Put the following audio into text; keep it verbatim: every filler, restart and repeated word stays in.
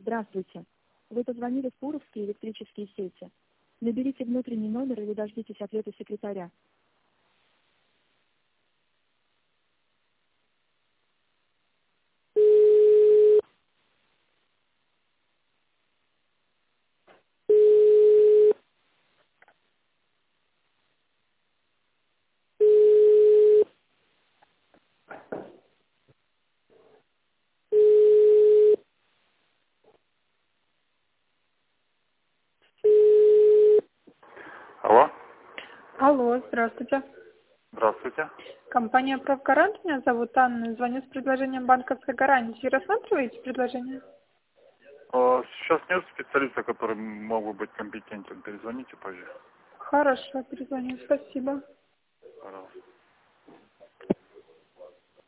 Здравствуйте. Вы позвонили в Куровские электрические сети. Наберите внутренний номер или дождитесь ответа секретаря. Алло, Алло, здравствуйте. здравствуйте. Компания «Правгарант», меня зовут Анна. Звоню с предложением банковской гарантии. Рассматриваете предложение? Э, Сейчас нет специалиста, который мог бы быть компетентен. Перезвоните позже. Хорошо, перезвоню. Спасибо. Пожалуйста.